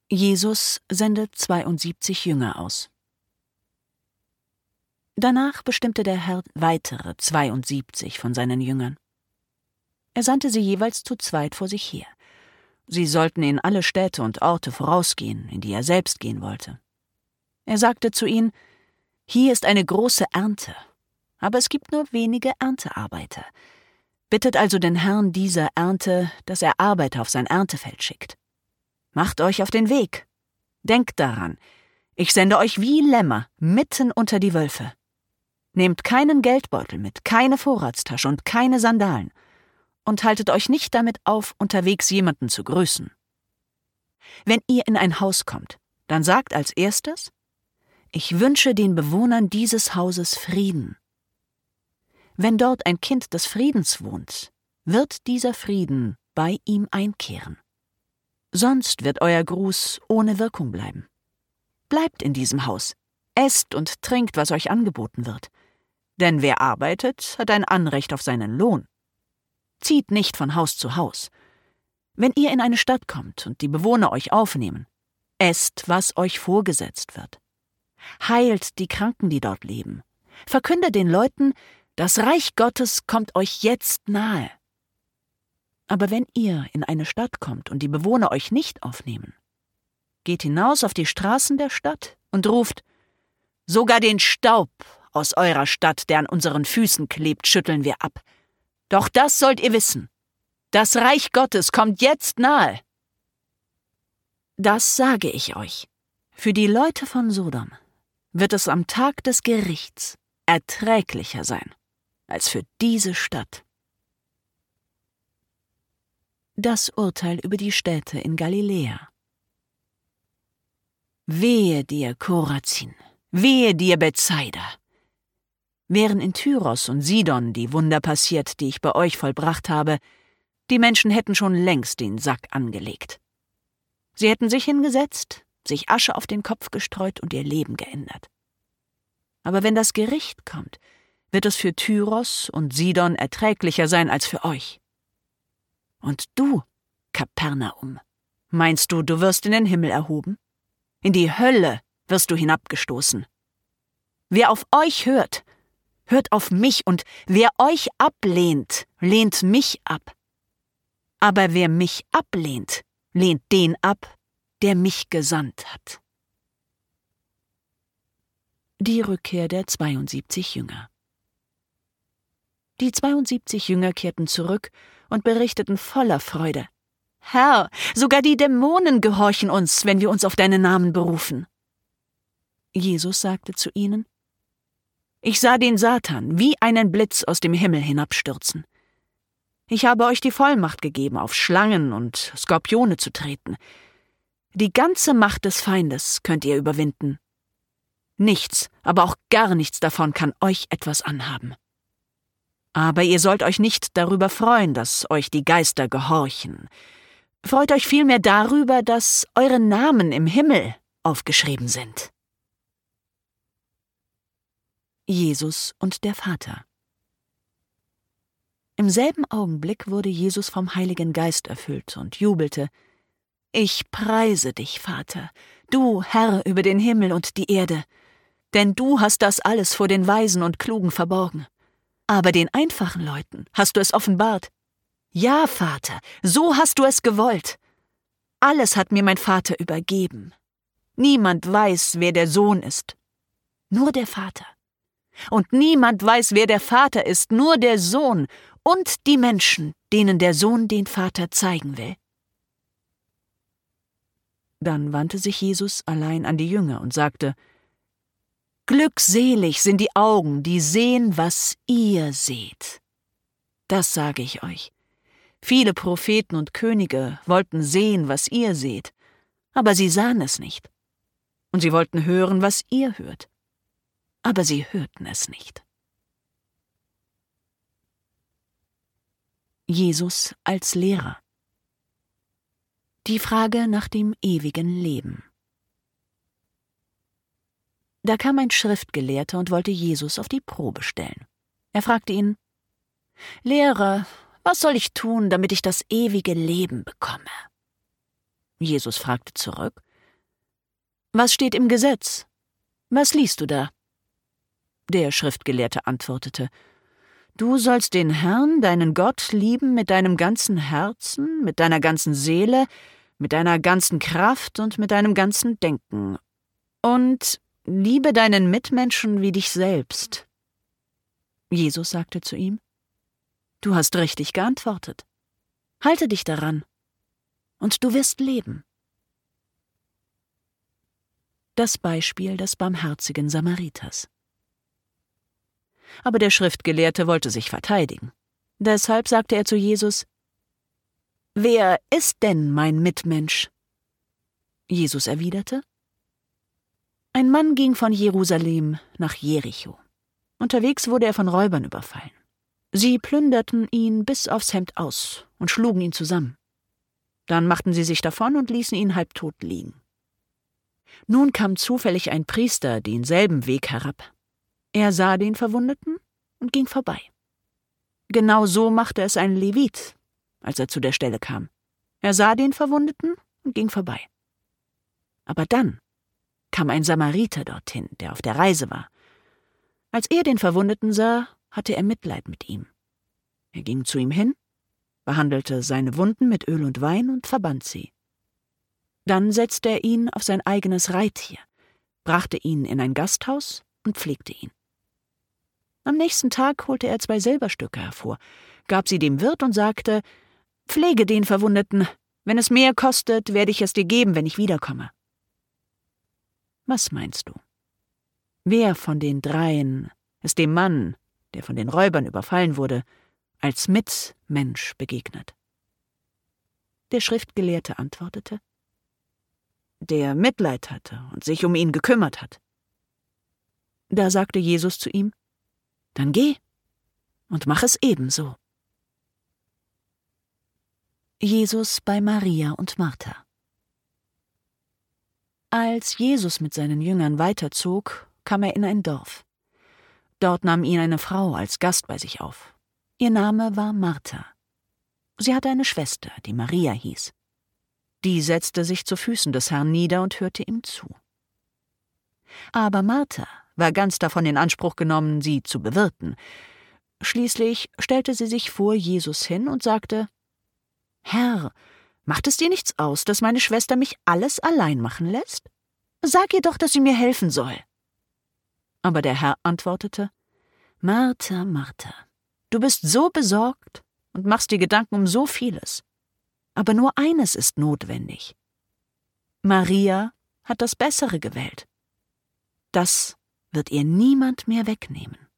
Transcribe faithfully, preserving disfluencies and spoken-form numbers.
Jesus sendet zweiundsiebzig Jünger aus. Danach bestimmte der Herr weitere zweiundsiebzig von seinen Jüngern. Er sandte sie jeweils zu zweit vor sich her. Sie sollten in alle Städte und Orte vorausgehen, in die er selbst gehen wollte. Er sagte zu ihnen: Hier ist eine große Ernte, aber es gibt nur wenige Erntearbeiter. Bittet also den Herrn dieser Ernte, dass er Arbeiter auf sein Erntefeld schickt. Macht euch auf den Weg. Denkt daran, ich sende euch wie Lämmer mitten unter die Wölfe. Nehmt keinen Geldbeutel mit, keine Vorratstasche und keine Sandalen und haltet euch nicht damit auf, unterwegs jemanden zu grüßen. Wenn ihr in ein Haus kommt, dann sagt als erstes: Ich wünsche den Bewohnern dieses Hauses Frieden. Wenn dort ein Kind des Friedens wohnt, wird dieser Frieden bei ihm einkehren. Sonst wird euer Gruß ohne Wirkung bleiben. Bleibt in diesem Haus, esst und trinkt, was euch angeboten wird. Denn wer arbeitet, hat ein Anrecht auf seinen Lohn. Zieht nicht von Haus zu Haus. Wenn ihr in eine Stadt kommt und die Bewohner euch aufnehmen, esst, was euch vorgesetzt wird. Heilt die Kranken, die dort leben. Verkündet den Leuten, das Reich Gottes kommt euch jetzt nahe. Aber wenn ihr in eine Stadt kommt und die Bewohner euch nicht aufnehmen, geht hinaus auf die Straßen der Stadt und ruft: Sogar den Staub aus eurer Stadt, der an unseren Füßen klebt, schütteln wir ab. Doch das sollt ihr wissen: Das Reich Gottes kommt jetzt nahe. Das sage ich euch: Für die Leute von Sodom wird es am Tag des Gerichts erträglicher sein als für diese Stadt. Das Urteil über die Städte in Galiläa. Wehe dir, Chorazin, wehe dir, Bethsaida. Wären in Tyros und Sidon die Wunder passiert, die ich bei euch vollbracht habe, die Menschen hätten schon längst den Sack angelegt. Sie hätten sich hingesetzt, sich Asche auf den Kopf gestreut und ihr Leben geändert. Aber wenn das Gericht kommt, wird es für Tyros und Sidon erträglicher sein als für euch. Und du, Kapernaum, meinst du, du wirst in den Himmel erhoben? In die Hölle wirst du hinabgestoßen. Wer auf euch hört, hört auf mich, und wer euch ablehnt, lehnt mich ab. Aber wer mich ablehnt, lehnt den ab, der mich gesandt hat. Die Rückkehr der zweiundsiebzig Jünger. Die zweiundsiebzig Jünger kehrten zurück und berichteten voller Freude: Herr, sogar die Dämonen gehorchen uns, wenn wir uns auf deinen Namen berufen. Jesus sagte zu ihnen: Ich sah den Satan wie einen Blitz aus dem Himmel hinabstürzen. Ich habe euch die Vollmacht gegeben, auf Schlangen und Skorpione zu treten. Die ganze Macht des Feindes könnt ihr überwinden. Nichts, aber auch gar nichts davon kann euch etwas anhaben. Aber ihr sollt euch nicht darüber freuen, dass euch die Geister gehorchen. Freut euch vielmehr darüber, dass eure Namen im Himmel aufgeschrieben sind. Jesus und der Vater. Im selben Augenblick wurde Jesus vom Heiligen Geist erfüllt und jubelte: Ich preise dich, Vater, du Herr über den Himmel und die Erde, denn du hast das alles vor den Weisen und Klugen verborgen. Aber den einfachen Leuten hast du es offenbart. Ja, Vater, so hast du es gewollt. Alles hat mir mein Vater übergeben. Niemand weiß, wer der Sohn ist, nur der Vater. Und niemand weiß, wer der Vater ist, nur der Sohn und die Menschen, denen der Sohn den Vater zeigen will. Dann wandte sich Jesus allein an die Jünger und sagte: Glückselig sind die Augen, die sehen, was ihr seht. Das sage ich euch. Viele Propheten und Könige wollten sehen, was ihr seht, aber sie sahen es nicht. Und sie wollten hören, was ihr hört, aber sie hörten es nicht. Jesus als Lehrer. Die Frage nach dem ewigen Leben. Da kam ein Schriftgelehrter und wollte Jesus auf die Probe stellen. Er fragte ihn: Lehrer, was soll ich tun, damit ich das ewige Leben bekomme? Jesus fragte zurück: Was steht im Gesetz? Was liest du da?« Der Schriftgelehrte antwortete: »Du sollst den Herrn, deinen Gott, lieben mit deinem ganzen Herzen, mit deiner ganzen Seele, mit deiner ganzen Kraft und mit deinem ganzen Denken. Und liebe deinen Mitmenschen wie dich selbst.« Jesus sagte zu ihm: »Du hast richtig geantwortet. Halte dich daran, und du wirst leben.« Das Beispiel des barmherzigen Samariters. Aber der Schriftgelehrte wollte sich verteidigen. Deshalb sagte er zu Jesus: »Wer ist denn mein Mitmensch?« Jesus erwiderte: »Ein Mann ging von Jerusalem nach Jericho. Unterwegs wurde er von Räubern überfallen. Sie plünderten ihn bis aufs Hemd aus und schlugen ihn zusammen. Dann machten sie sich davon und ließen ihn halbtot liegen. Nun kam zufällig ein Priester denselben Weg herab. Er sah den Verwundeten und ging vorbei. Genau so machte es ein Levit, als er zu der Stelle kam. Er sah den Verwundeten und ging vorbei. Aber dann kam ein Samariter dorthin, der auf der Reise war. Als er den Verwundeten sah, hatte er Mitleid mit ihm. Er ging zu ihm hin, behandelte seine Wunden mit Öl und Wein und verband sie. Dann setzte er ihn auf sein eigenes Reittier, brachte ihn in ein Gasthaus und pflegte ihn. Am nächsten Tag holte er zwei Silberstücke hervor, gab sie dem Wirt und sagte: »Pflege den Verwundeten. Wenn es mehr kostet, werde ich es dir geben, wenn ich wiederkomme.« Was meinst du? Wer von den dreien ist dem Mann, der von den Räubern überfallen wurde, als Mitmensch begegnet? Der Schriftgelehrte antwortete: »Der Mitleid hatte und sich um ihn gekümmert hat.« Da sagte Jesus zu ihm: »Dann geh und mach es ebenso.« Jesus bei Maria und Martha. Als Jesus mit seinen Jüngern weiterzog, kam er in ein Dorf. Dort nahm ihn eine Frau als Gast bei sich auf. Ihr Name war Martha. Sie hatte eine Schwester, die Maria hieß. Die setzte sich zu Füßen des Herrn nieder und hörte ihm zu. Aber Martha war ganz davon in Anspruch genommen, sie zu bewirten. Schließlich stellte sie sich vor Jesus hin und sagte: »Herr, macht es dir nichts aus, dass meine Schwester mich alles allein machen lässt? Sag ihr doch, dass sie mir helfen soll.« Aber der Herr antwortete: »Martha, Martha, du bist so besorgt und machst dir Gedanken um so vieles. Aber nur eines ist notwendig. Maria hat das Bessere gewählt. Das wird ihr niemand mehr wegnehmen.«